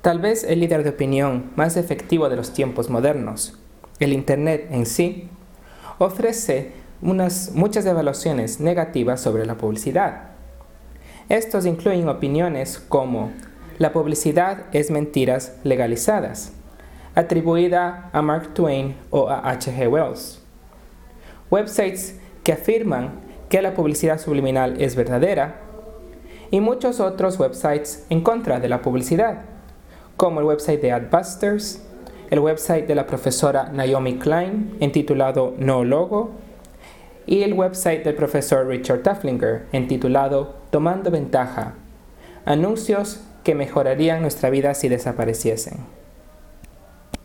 Tal vez el líder de opinión más efectivo de los tiempos modernos, el Internet en sí, ofrece muchas evaluaciones negativas sobre la publicidad. Estos incluyen opiniones como la publicidad es mentiras legalizadas, atribuida a Mark Twain o a H.G. Wells. Websites que afirman que la publicidad subliminal es verdadera y muchos otros websites en contra de la publicidad, como el website de Adbusters, el website de la profesora Naomi Klein, intitulado No Logo, y el website del profesor Richard Taflinger, intitulado Tomando Ventaja, anuncios que mejorarían nuestra vida si desapareciesen.